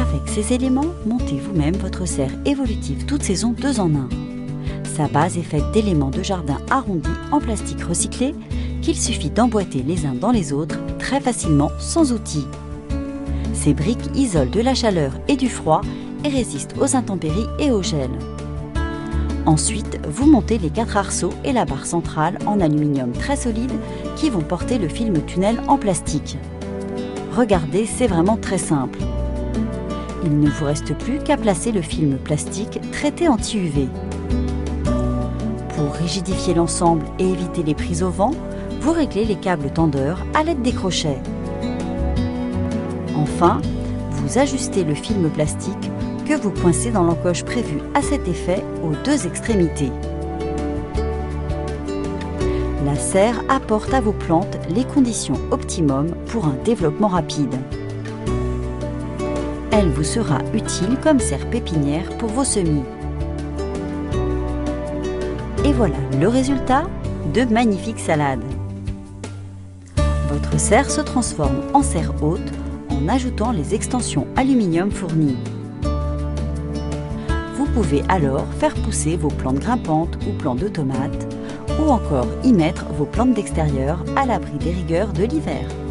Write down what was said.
Avec ces éléments, montez vous-même votre serre évolutive toute saison 2 en 1. Sa base est faite d'éléments de jardin arrondis en plastique recyclé qu'il suffit d'emboîter les uns dans les autres très facilement sans outils. Ces briques isolent de la chaleur et du froid et résistent aux intempéries et au gel. Ensuite, vous montez les 4 arceaux et la barre centrale en aluminium très solide qui vont porter le film tunnel en plastique. Regardez, c'est vraiment très simple. Il ne vous reste plus qu'à placer le film plastique traité anti-UV. Pour rigidifier l'ensemble et éviter les prises au vent, vous réglez les câbles tendeurs à l'aide des crochets. Enfin, vous ajustez le film plastique que vous coincez dans l'encoche prévue à cet effet aux 2 extrémités. La serre apporte à vos plantes les conditions optimum pour un développement rapide. Elle vous sera utile comme serre pépinière pour vos semis. Et voilà le résultat de magnifiques salades. Votre serre se transforme en serre haute en ajoutant les extensions aluminium fournies. Vous pouvez alors faire pousser vos plantes grimpantes ou plants de tomates ou encore y mettre vos plantes d'extérieur à l'abri des rigueurs de l'hiver.